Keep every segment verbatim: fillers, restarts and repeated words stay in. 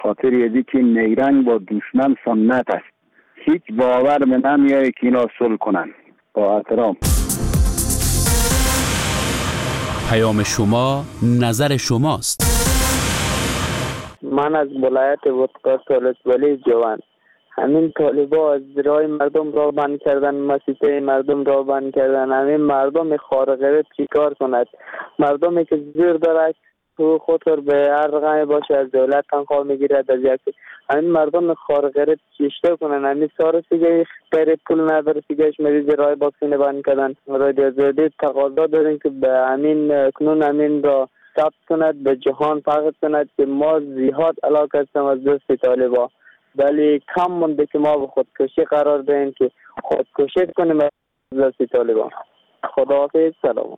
خاطر یدی که نیرنگ با دشمن سنت است. هیچ باور من نمیاد که اینا صلح کنن. با احترام. پیام شما نظر شماست. من از ولایت وطقه سالس ولی جوان. همین طالبا از رای مردم را بند کردن، مسیطه مردم را بند کردن. همین مردم خارقه چی کار کند؟ مردمی که زیر داره تو خاطر به هر رقمی باشه از دولت تنخواه میگیرد، از یک همین مردم خارقه چیشته کنن. همین سار سیگه غیر پول نداره، سیگهش مریض رای باکسینه بند کردن. رای آزادی تقاضا داریم که به همین کنون همین را ثبت کند، به جهان فقط کند که ما زیاد علاقه هستیم از دست طالبا، ولی کم مونده که ما به خودکشی قرار دهیم که خودکشی کنیم از دست طالبا. خداحافظ. سلام.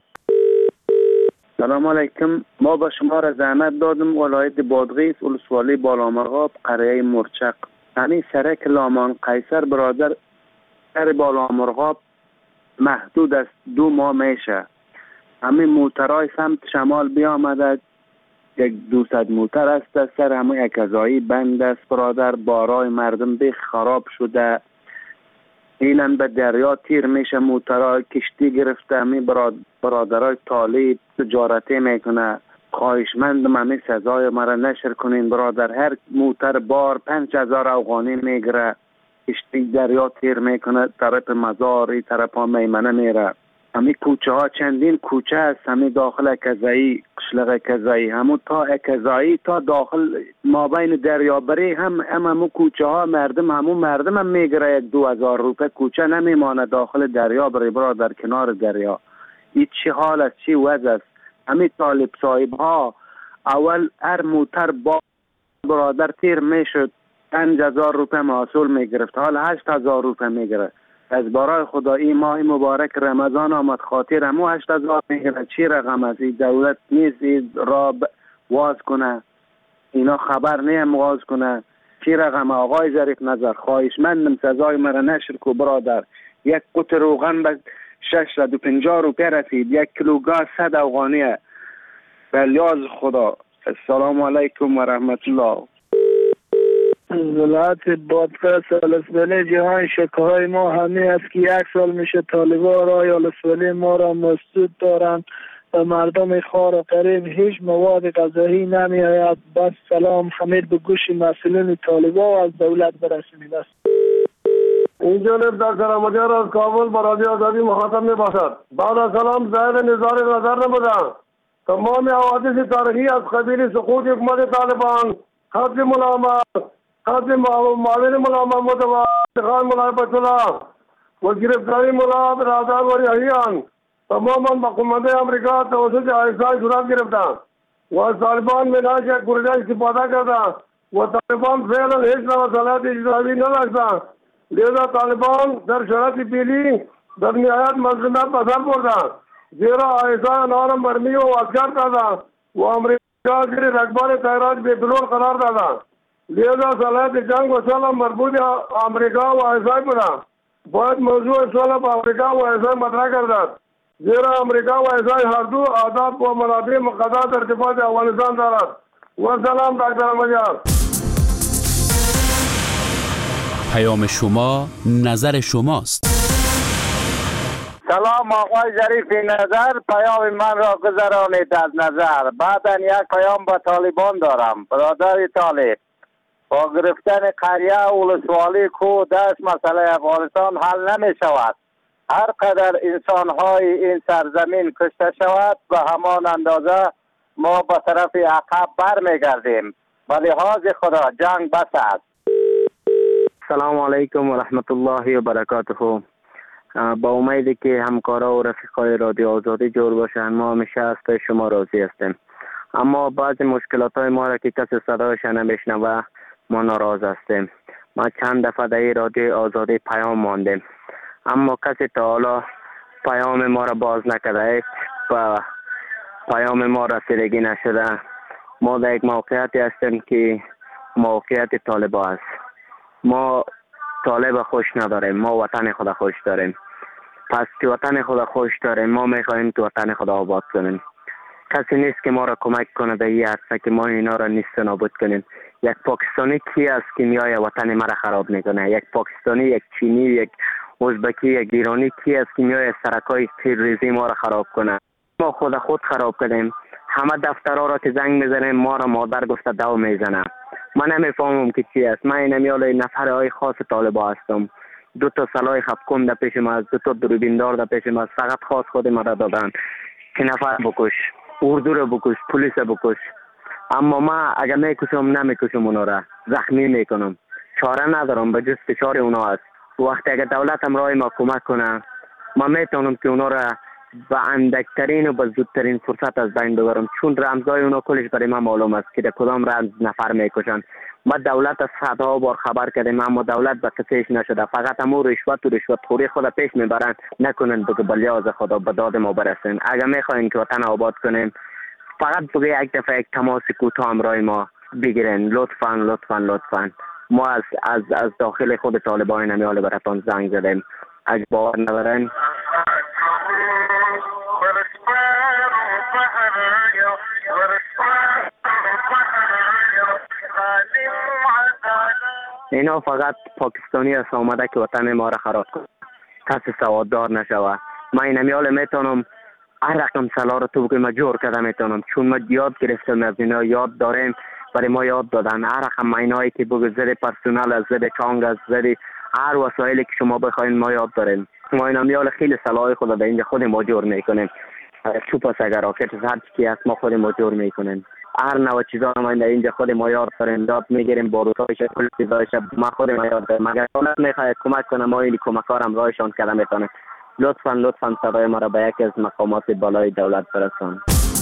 سلام علیکم. ما به شما را زحمت دادم. ولایت بادغیس، ولسوالی بالامرغاب، قریه مرچق. همین سرک لامان قیصر برادر سر بالامرغاب محدود است، دو ماه میشه. همین موترهای سمت شمال بیامده، یک دوصد موتر است سر همه یک ازایی بند است برادر. بارای مردم بیخ خراب شده، اینن به دریا تیر میشه، موترهای کشتی گرفته. همین برادرای طالب تجارتی میکنه. خواهشمندم همین سزای مرا نشر کنین برادر. هر موتر بار پنج هزار افغانی میگیره، کشتی دریا تیر میکنه، طرف مزار طرف ها میمنه میره. همین کوچه ها چندین کوچه است، همین داخل اکزایی، قشلق اکزایی، همون تا اکزایی تا داخل ما بین دریابری هم هم همون کوچه ها مردم همون مردم هم میگره. یک دو هزار روپه کوچه نمیمانه داخل دریابری برادر، کنار دریا. این چی حال است، چی وضع است؟ همین طالب صاحب ها اول هر موتر با برادر تیر میشد پنج هزار روپه محصول میگرفت، حال هشت هزار روپه میگرفت. از برای خدا این ماه مبارک رمضان آمد، خاطر همو هشت هزار میگیره. چی رقم است؟ این دولت نیست این را واز کنه، اینا خبر نیم واز کنه. چی رقم؟ آقای ظریف نظر خواهشمندم سزای مرا نشر کو برادر. یک قطر روغن به ششصد و پنجاه روپیه رسید، یک کیلو گاز صد افغانیه. بلیاز خدا. السلام علیکم و رحمت الله. ولایت بادغیس ولسوالی جهان شکایت ما همه است که یک سال میشه طالبان رای ولسوالی ما را مسدود دارند و مردم خار و قریب هیچ مواد غذایی نمی آید. بس سلام خمیر به گوش مسئولین طالبان و از دولت برسونید است. این جانب در سرمدیار از کابل با رادیو آزادی مخاطب می باشد. بعد از سلام زاید نظار نظر نبودن تمام حوادث تاریخی از قبیل سقوط حکومت طالبان، قتل ملامت، قتل معاون ملا محمود خان ملا بطلا و گرفتاری ملا برادر و ریحیان تماما با قومت امریکا توسط آیسای صورت گرفتند و طالبان مناش یک پروژه استفاده کردند و طالبان فعلا هیچ نوع صلاحیت اجرایی نداشتند. لذا طالبان در شرایط پیلی در نهایت مظلومیت به سر بردند، زیرا آیسای آنها را مرمی و اسکر کردند و امریکا زیر رگبار طیران بے بلور قرار دادند. لذا صلاحیت جنگ و صلح مربوط امریکا و آیسای بودند. باید موضوع صلح با امریکا و آیسای مطرح گردد، زیرا امریکا و آیسای هر دو اهداف و منافع مقدس ارتباط افغانستان دارد. و سلام دکتر مجار. پیام شما نظر شماست. سلام آقای ظریف نظر، پیام من را گذرانید از نظر. بعدا یک پیام با طالبان دارم. برادر طالب، با گرفتن قریه و ولسوالی کو دست مسئله افغانستان حل نمی شود. هر قدر انسان های این سرزمین کشته شود به همان اندازه ما به طرف عقب بر می گردیم. به لحاظ خدا جنگ بس است. سلام علیکم و رحمت الله و برکاته. با امیدی که همکارا و رفیقای رادیو آزادی جور باشن، ما همیشه از شما راضی هستیم. اما بعضی مشکلات های ما را که کسی صدایش نمیشنوه ما ناراض هستیم. ما چند دفعه در رادیو آزادی پیام ماندیم اما کسی تا حالا پیام ما را باز نکرده، و پیام ما رسیدگی نشده. ما در یک موقعیتی هستیم که موقعیت طالبا است. ما طالب خوش نداریم، ما وطن خدا خوش داریم. پس که وطن خدا خوش داریم ما میخواهیم تو وطن خدا آباد کنیم. کسی نیست که ما را کمک کنه در این عرصه که ما اینا را نیست نابود کنیم. یک پاکستانی کی است که میای وطن ما را خراب میکنه؟ یک پاکستانی، یک چینی، یک ازبکی، یک ایرانی کی است که میای سرکای تیرریزی ما را خراب کنه؟ ما خود خود خراب کردیم. همه دفترها را که زنگ میزنیم ما را مادر گفته دو میزنه. من نمیفهمم که چی است. من نمیال نفرهای خاص طالبا هستم. دو تا سلاح خفکن در پیش ما، دو تا دوربیندار در پیش ما، فقط خاص خود ما را دادن که نفر بکش، اردو را بکش، پلیس را بکش. اما ما اگر میکشم نمیکشم اونا را، زخمی میکنم. چاره ندارم، به جز فشار اونا است. وقتی اگر دولت هم رای ما کمک کنه، ما میتونم که اونا را به اندکترین و به زودترین فرصت از بین ببرم، چون رمزای اونا کلش برای من معلوم است که در کدام رمز نفر میکشن. ما دولت از صدها بار خبر کردیم اما دولت به قصهش نشده. فقط همون رشوت و رشوت خوری خود پیش میبرن. نکنن بگه به لیاز خدا به داد ما برسین. اگر میخواین که وطن آباد کنیم فقط بگه یک دفعه یک تماس کوتاه همراه ما بگیرین، لطفا لطفا لطفا. ما از از از داخل خود طالبان نمیاله براتون زنگ زدیم. اگه باور ندارن اینا فقط پاکستانی است آمده که وطن ما را خراب کنه. کسی سواددار نشوه. من این نمیاله میتونم هر رقم سلا رو تو بگوی ما جور کرده میتونم، چون ما یاد گرفتم از اینا، یاد داریم برای ما یاد دادن. هر رقم اینایی که بگوی زیر پرسونل از زیر چانگ از زیر هر وسایلی که شما بخواین ما یاد داریم. ما این نمیاله خیلی سلاح خود در اینجا خود ما جور میکنیم. چوب است اگر راکت هر چی هست ما خود ما جور میکنیم. هر نوع چیزا ما در اینجا خود ما یاد داریم، یاد میگیریم، باروتایش کل چیزایش ما خود ما یاد داریم. اگر دولت میخواد کمک کنه ما این کمکارم رایشان کرده میتونه. لطفاً لطفاً صدای ما را به یکی از مقامات بالای دولت برسون.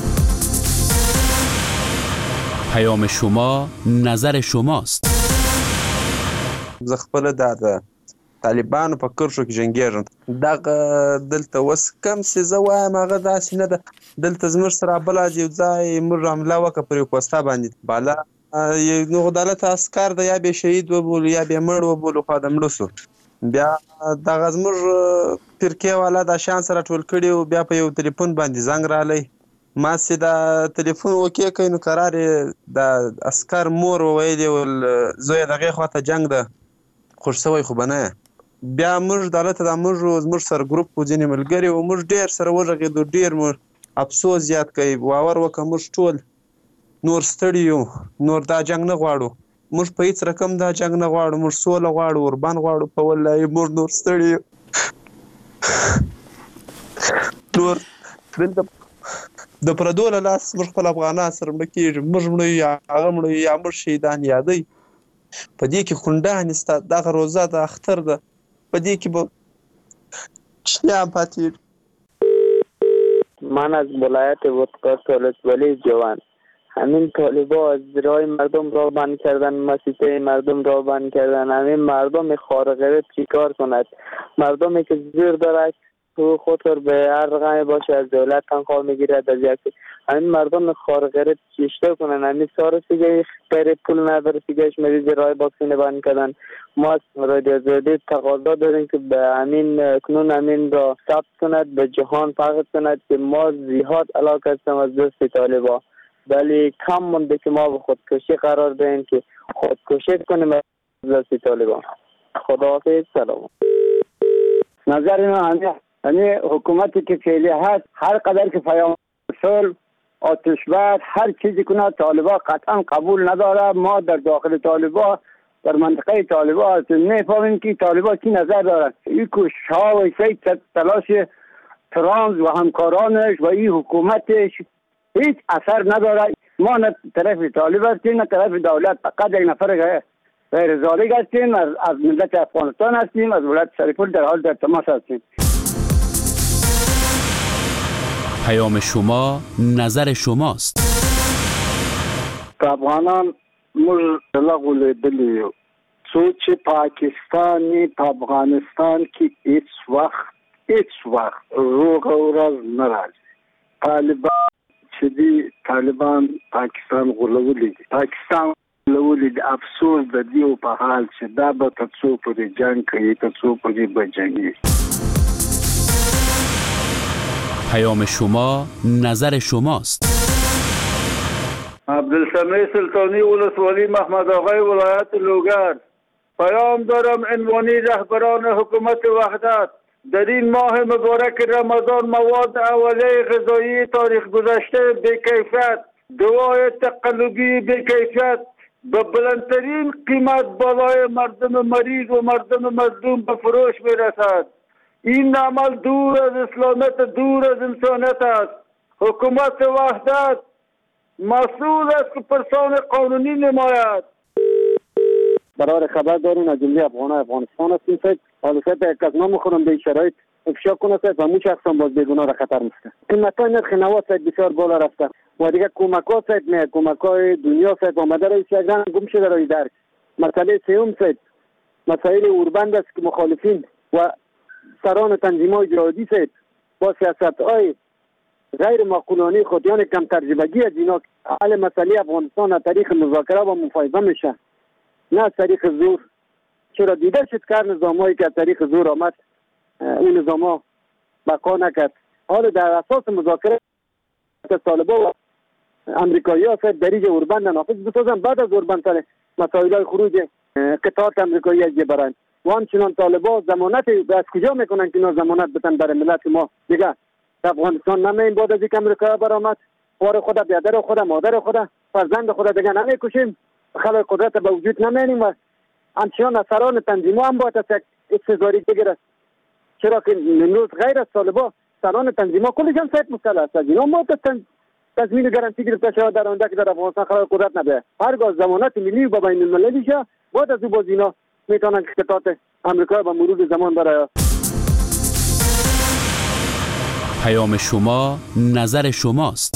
پیام شما نظر شماست. زه خپل د طالبانو په کرښو کې جنګېږم. دغه دلته اوس کم چې زه وایم هغه داسې نه ده. دلته زموږ سره بله یو ځای موږ حمله وکړه پر یو پوسته باندې، بالا نو دولت عسکر ده یا به شهید وبولو یا به مړ وبولو، خو د مړه سو. بیا دغه زموږ فرقې والا دا شیان سره ټول کړي و. بیا په یو تلیفون باندې زنګ رالی، ما چې دا تلیفون اوکې کړی نو قرار یې د عسکر مور وویلې ول زویه د هغې خواته جنګ ده، خوښ شوی خو به نه یې. بیا موږ دولت ته دا موږ زموږ سره ګروپ و ځینې ملګري و، موږ ډېر سره وغږېدو، ډېر مو افسوس زیات کوي. باور وکړه موږ ټول نور ستړي یو، نور دا جنګ نه غواړو. موږ په هیڅ رقم دا جنګ نه غواړو، موږ سوله غواړو، اوربان غواړو. په والله موږ نور ستړي یو. نور دلته د پردو له لاس موږ خپل افغانان سره مړه کېږو، موږ مړه یو یا هغه مړه یو یا موږ شهیدان یادوي. په دې کې خونډانې ستا دغه روزه د اختر ده، په دې کې به چیان پاتې. من از ولایت وسقاط ولسوالی جوان. همین طالبا از رای مردم را بند کردن، مسیحه مردم را بند کردن. همین مردم خارقه چیکار کند؟ مردمی که زیر داره تو خاطر به هر رقمی باشه از دولت تنخواه میگیرد، از یک همین مردم خارقه چیشته کنن. همین سار سیگه غیر پول نداره، سیگهش مریض رای باکسینه بند کردن. ما از رادیو آزادی تقاضا داریم که به همین کنون همین را ثبت کند، به جهان پخش کند که ما زیاد علاقه هستیم از دست طالبا، ولی کم مونده که ما به خودکشی قرار دهیم که خودکشی کنیم از دست طالبان. خداحافظ، سلام. نظر من همین همین حکومتی که فعلی هست هر قدر که پیام صلح آتش بس هر چیزی کنه طالبا قطعا قبول نداره. ما در داخل طالبا در منطقه طالبا نفهمیم که طالبا چی نظر دارن. این کوشش ها و این تلاش ترامپ و همکارانش و این حکومتش هیچ اثر نداره. ما نه طرف طالب هستیم نه طرف دولت، فقط یک نفر غیر ذالک هستیم، از, از ملت افغانستان هستیم، از ولایت شریف‌الله در حال در تماس هستیم. پیام شما نظر شماست. افغانان موږ لغول دلیو سوچ پاکستانی په افغانستان کې هیڅ وخت هیڅ وخت روغ ورځ نه راځي. طالبان چې دی طالبان پاکستان غولولي دي، پاکستان غولولي دي. افسوس د دې په حال چې دا به تر څو پورې جنګ کوي، تر څو پورې به جنګي. پیام شما نظر شماست. عبدالسمیع سلطانی ولسوالی محمد آقای ولایت لوگر. پیام دارم عنوانی رهبران حکومت وحدت. در این ماه مبارک رمضان مواد اولیه غذایی تاریخ گذشته بی‌کیفیت، دوای تقلبی بی‌کیفیت به بلندترین قیمت بالای مردم مریض و مردم مظلوم به فروش میرسد. این عمل دور از اسلامیت، دور از انسانیت است. حکومت وحدت مسئول است که پرسان قانونی نماید. برای خبر دارین از جمله افغان افغانستان هستیم سید. حالا سید یک از ما میخورم به شرایط افشا کنه سید و مو شخص هم باز بیگناه را خطر مسته. قیمت های نرخ نواد سید بسیار بالا رفته و دیگه کمک ها سید نه کمک های دنیا سید آمده رئیس یک رنگ گم شده رای درک. مسئله سیوم سید مسائل اوربند است که مخالفین و سران تنظیم های جهادی سید با سیاست های غیر معقولانه خود یعنی کم ترجمگی از اینا حل مسئله افغانستان از طریق مذاکره و مفاهمه میشه، نه از طریق زور. چرا دیده شد که نظام هایی که از طریق زور آمد اون نظام ها بقا نکرد. حالا در اساس مذاکره طالبان و امریکایی ها سید دریج اوربند نافذ بسازن، بعد از اوربند سر مسائل های خروج قطعات امریکایی از برند و همچنان طالبان ضمانت از کجا میکنن که اینا ضمانت بتن برای ملت ما دیگه افغانستان نمیم بعد از اینکه امریکا برآمد وار خود بیادر خود مادر خود فرزند خود دیگه نمیکشیم، خلای قدرت به وجود نمیاریم و همچنان اثران تنظیم هم باید از استثاری بگیرد. چرا که امروز غیر از طالبان سران تنظیم ها کلشان سید مسلح است. اینا ما تضمین گارانتی گرفته شود در آینده که در افغانستان خلای قدرت نبه. هرگاه ضمانت ملی و بین المللی شه بعد از او باز اینا میتونن که قطعات امریکا به مرور زمان برای پیام شما نظر شماست.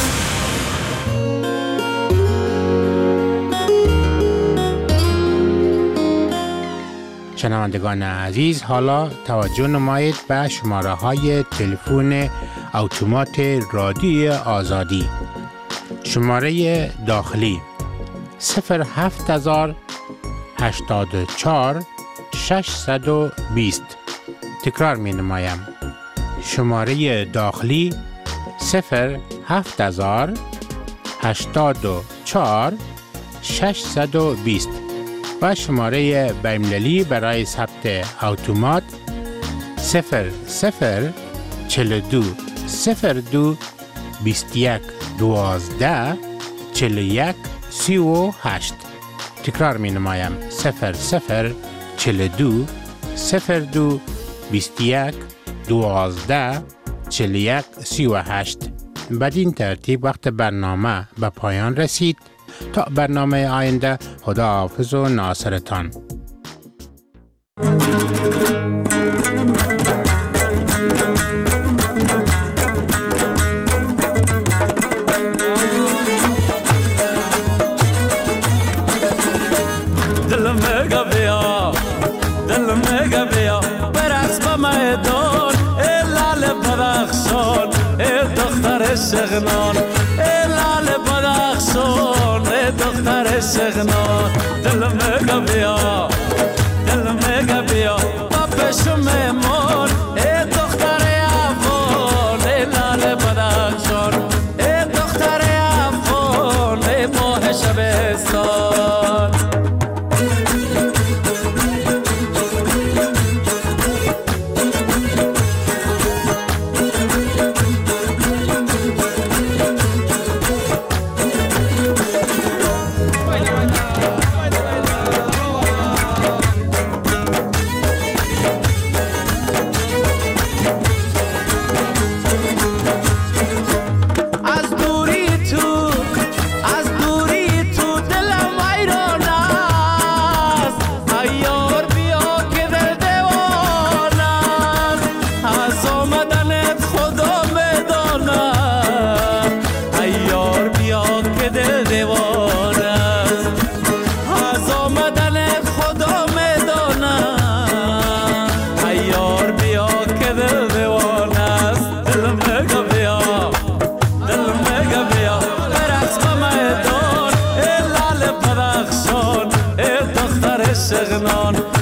شنوندگان عزیز، حالا توجه نمایید به شماره های تلفن اتومات رادیوی آزادی. شماره داخلی صفر هفت هزار هشتاد و چهار ششصد و بیست. تکرار می نمایم. شماره داخلی صفر هفت هزار هشتاد و چهار ششصد و بیست و شماره بین‌المللی برای ثبت اتومات صفر صفر چهل و دو صفر دو بیست و یک دوازده چهل و یک سی و هشت. تکرار می نمایم صفر صفر چهل و دو صفر دو بیست و یک دوازده چهل و یک سی و هشت. بدین ترتیب وقت برنامه به پایان رسید. تا برنامه آینده، خدا حافظ و ناصرتان. دل مگا بیا دل مگا بیا برقص با میدان ای لال بدخشان ای دختر شغنان ای لال بدخشان ای دختر شغنان. دل مگا بیا دل مگا بیا با پشم من ای دختر افغان ای لال بدخشان ای دختر افغان ای ماه شبستان. شغنان